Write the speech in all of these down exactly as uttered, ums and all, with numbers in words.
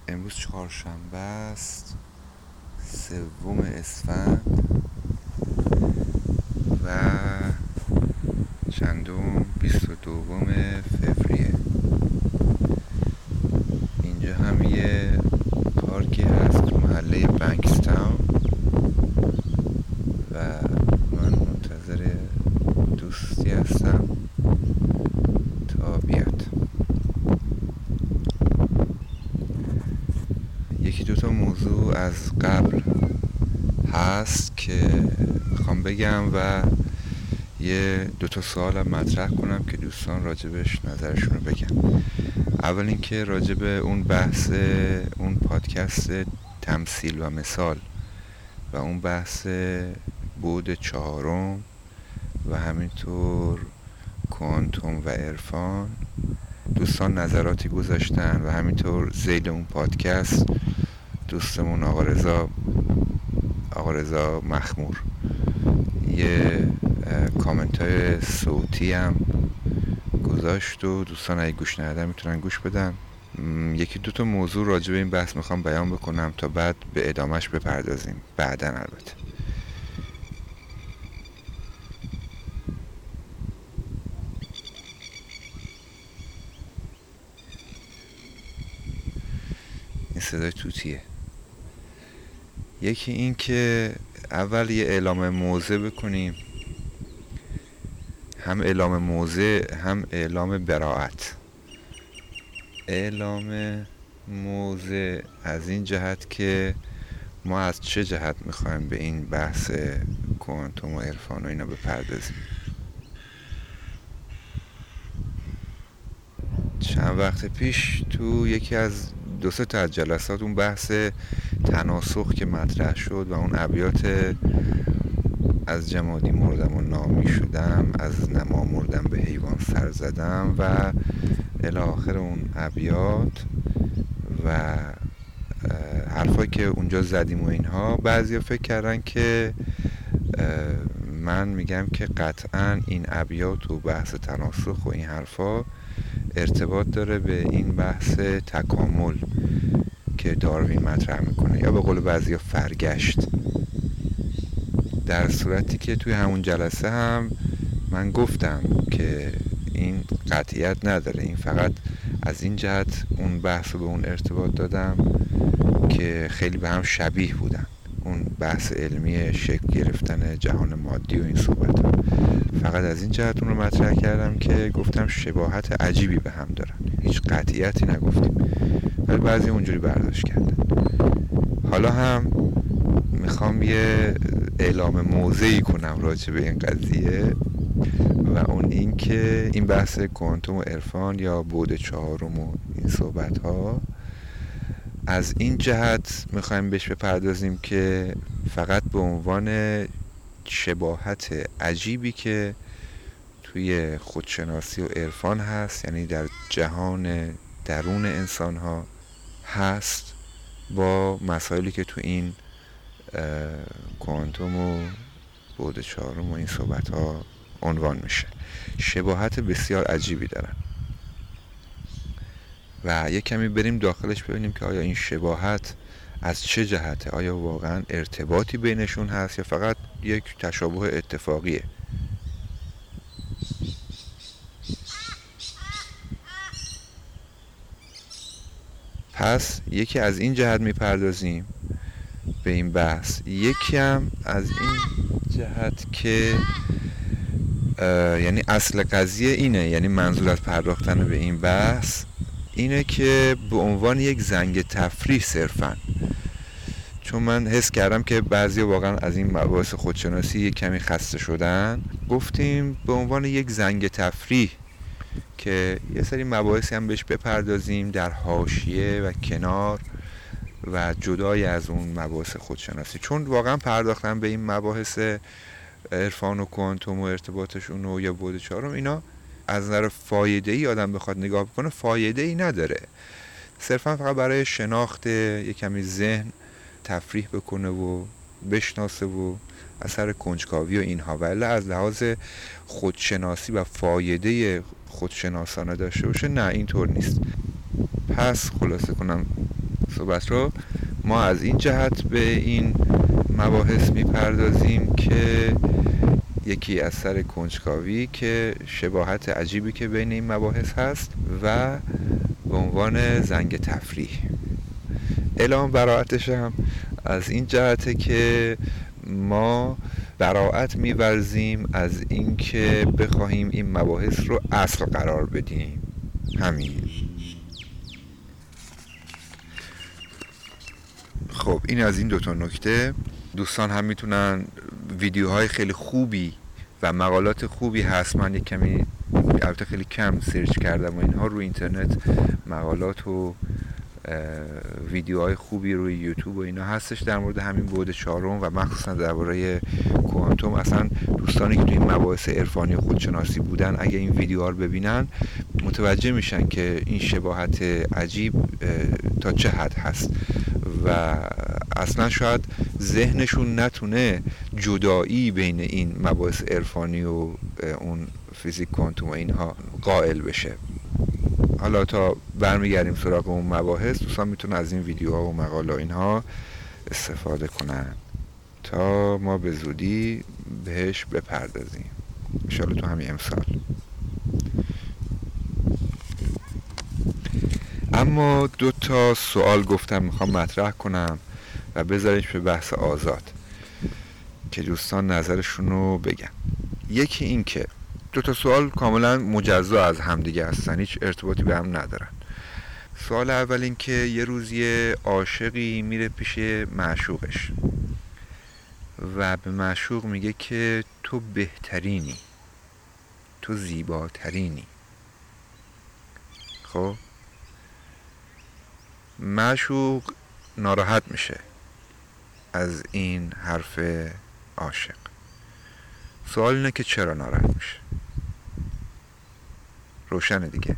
امروز چهارشنبه است، سوم اسفند و چندم بیست و دوم فوریه. اینجا هم یه پارکی هست تو محله بنکستاون و من منتظر دوستی هستم تا بیاد. یکی دوتا موضوع از قبل هست که میخوام بگم و یه دوتا سوالم مطرح کنم که دوستان راجبش نظرشون رو بگن. اول اینکه راجب اون بحث اون پادکست تمثیل و مثال و اون بحث بعد چهارم و همینطور کوانتوم و عرفان دوستان نظراتی گذاشتن و همینطور ذیل اون پادکست دوستمون آقا رضا آقا رضا مخمور یه کامنت های صوتی هم گذاشت و دوستان اگه گوش ندادن میتونن گوش بدن. یکی دوتا موضوع راجع به این بحث میخوام بیان بکنم تا بعد به ادامهش بپردازیم بعدن. البته این صدای توتیه. یکی این که اول یه اعلام موضع بکنیم، هم اعلام موضع هم اعلام براءت. اعلام موضع از این جهت که ما از چه جهت میخوایم به این بحث کوانتوم و عرفان و اینا بپردازیم. چند وقت پیش تو یکی از دو سه تا از جلسات اون بحث تناسخ که مطرح شد و اون ابیات از جمادی مردم و نامی شدم، از نما مردم به حیوان سر زدم و الی آخر اون ابیات و حرفایی که اونجا زدیم و اینها، بعضیا فکر کردن که من میگم که قطعاً این ابیات و بحث تناسخ و این حرفا ارتباط داره به این بحث تکامل که داروین مطرح میکنه، یا به قول بعضیا فرگشت. در صورتی که توی همون جلسه هم من گفتم که این قطعیت نداره، این فقط از این جهت اون بحث رو به اون ارتباط دادم که خیلی به هم شبیه بودن. اون بحث علمی شکل گرفتن جهان مادی و این صحبت ها، فقط از این جهت اون رو مطرح کردم که گفتم شباهت عجیبی به هم دارن، هیچ قطعیتی نگفتیم، ولی بعضی اونجوری برداشت کردن. حالا هم میخوام یه اعلام موضعی کنم راجع به این قضیه و اون این که این بحث کوانتوم و عرفان یا بعد چهارم و این صحبت ها از این جهت میخوایم بهش بپردازیم که فقط به عنوان شباهت عجیبی که توی خودشناسی و عرفان هست، یعنی در جهان درون انسان ها هست، با مسائلی که تو این کوانتوم و بعد چهارم و این صحبت ها عنوان میشه. شباهت بسیار عجیبی دارن و یک کمی بریم داخلش ببینیم که آیا این شباهت از چه جهته، آیا واقعا ارتباطی بینشون هست یا فقط یک تشابه اتفاقیه. پس یکی از این جهت میپردازیم به این بحث، یکی هم از این جهت که یعنی اصل قضیه اینه، یعنی منظور از پرداختن به این بحث اینه که به عنوان یک زنگ تفریح صرفاً، چون من حس کردم که بعضی واقعا از این مباحث خودشناسی یک کمی خسته شدن، گفتیم به عنوان یک زنگ تفریح که یه سری مباحثی هم بهش بپردازیم در حاشیه و کنار و جدای از اون مباحث خودشناسی، چون واقعا پرداختن به این مباحث عرفان و کوانتوم و ارتباطشون و یا بعد چهارم، اینا از نظر فایده‌ای آدم بخواد نگاه بکنه فایده‌ای نداره، صرفا فقط برای شناخت یک کمی ذهن تفریح بکنه و بشناسه و اثر کنجکاوی و اینها، ولی از لحاظ خودشناسی و فایده خودشناسانه داشته باشه، نه اینطور نیست. پس خلاصه کنم صحبت رو ما از این جهت به این مباحث میپردازیم که یکی از سر کنجکاوی که شباهت عجیبی که بین این مباحث هست و به عنوان زنگ تفریح. اعلام براعتش هم از این جهته که ما براعت می‌ورزیم از اینکه بخواهیم این مباحث رو اصل قرار بدیم. همین. خب این از این دوتا نکته. دوستان هم میتونن ویدیوهای خیلی خوبی و مقالات خوبی هست، من یک کمی البته خیلی کم سرچ کردم و اینها روی اینترنت مقالات و ویدیوهای خوبی روی یوتیوب و اینا هستش در مورد همین بعد چهارم و مخصوصا درباره کوانتوم. اصلا دوستانی که توی این مباحث عرفانی و خودشناسی بودن اگه این ویدیوها رو ببینن متوجه میشن که این شباهت عجیب تا چه حد هست و اصلا شاید ذهنشون نتونه جدایی بین این مباحث عرفانی و اون فیزیک کوانتوم و اینها قائل بشه. حالا تا برمیگردیم سراغ اون مباحث، دوستان میتونن از این ویدیوها و مقاله اینها استفاده کنن تا ما به زودی بهش بپردازیم انشالله تو همین امسال. اما دو تا سوال گفتم میخوام مطرح کنم و بذاریمش به بحث آزاد که دوستان نظرشون رو بگن. یکی این که دو تا سوال کاملا مجزا از همدیگه هستن، هیچ ارتباطی به هم ندارن. سوال اول این که یه روز یه عاشقی میره پیش معشوقش و به معشوق میگه که تو بهترینی، تو زیباترینی. خب معشوق ناراحت میشه از این حرف عاشق. سوال اینه که چرا ناراحت میشه؟ روشنه دیگه.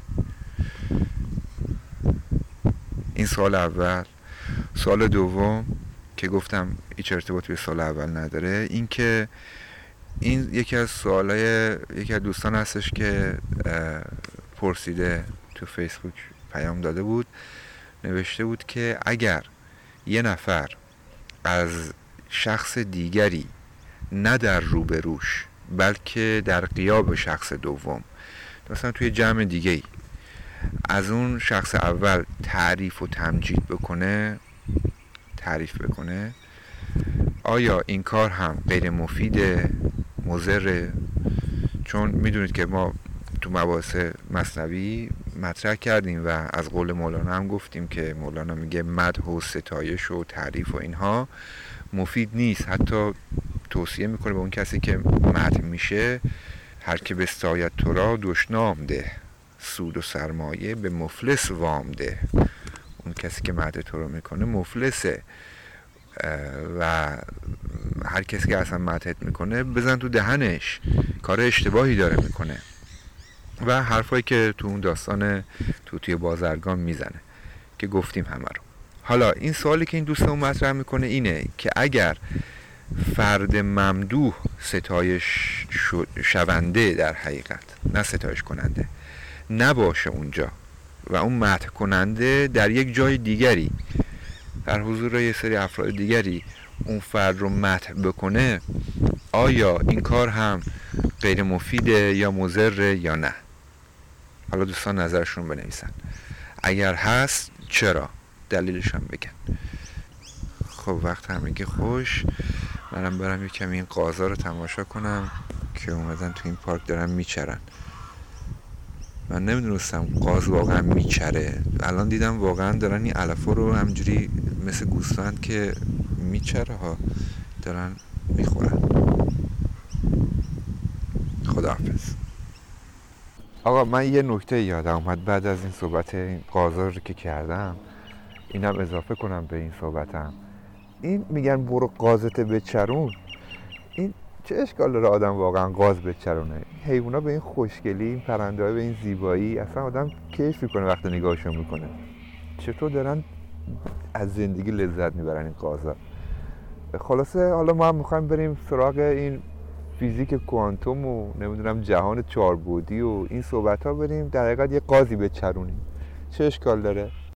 این سوال اول. سوال دوم که گفتم هیچ ارتباطی به سوال اول نداره، این که این یکی از سوالای یکی از دوستان هستش که پرسیده تو فیسبوک پیام داده بود، نوشته بود که اگر یه نفر از شخص دیگری نه در روبروش بلکه در غیاب شخص دوم، مثلا توی جمع دیگه ای، از اون شخص اول تعریف و تمجید بکنه تعریف بکنه آیا این کار هم غیر مفیده، مضره؟ چون میدونید که ما تو مباحث مثنوی مطرح کردیم و از قول مولانا هم گفتیم که مولانا میگه مدح و ستایش و تعریف و اینها مفید نیست، حتی توصیه میکنه به اون کسی که مدح میشه هر که بستاید تو را دشنام ده، سود و سرمایه به مفلس وام ده. اون کسی که مدح تو رو میکنه مفلسه و هر کسی که اصلا مدحت میکنه بزن تو دهنش، کار اشتباهی داره میکنه و حرفایی که تو اون داستان توتی بازرگان میزنه که گفتیم همه رو. حالا این سوالی که این دوستمون مطرح میکنه اینه که اگر فرد ممدوح ستایش شونده در حقیقت نه ستایش کننده نباشه اونجا و اون مدح کننده در یک جای دیگری در حضور یه سری افراد دیگری اون فرد رو مدح بکنه، آیا این کار هم غیر مفیده یا مضره یا نه؟ حالا دوستان نظرشون بنویسن. اگر هست چرا؟ دلیلش هم بگن. خب وقت همگی خوش، منم برم یک کمی این قازا رو تماشا کنم که اومدن تو این پارک دارن میچرن. من نمیدونستم قاز واقعا میچره، الان دیدم واقعا دارن این علفا رو همجوری مثل گوسفند که میچره ها دارن میخورن. خداحافظ. آقا من یه نکته یادم اومد بعد از این صحبت این قازا رو که کردم اینم اضافه کنم به این صحبتم. این میگن برو قازت بچرون، این چه اشکال داره آدم واقعا قاز بچرونه؟ حیونا به این خوشگلی، این پرنده‌ها به این زیبایی اصلا آدم کیف میکنه وقتی نگاهشون میکنه. چطور دارن از زندگی لذت میبرن این قازا. خلاصه حالا ما هم میخوایم بریم سراغ این فیزیک کوانتوم و نمیدونم جهان چهاربعدی و این صحبت ها بریم در حقیقت یه قازی بچرونیم. چه اشکال داره؟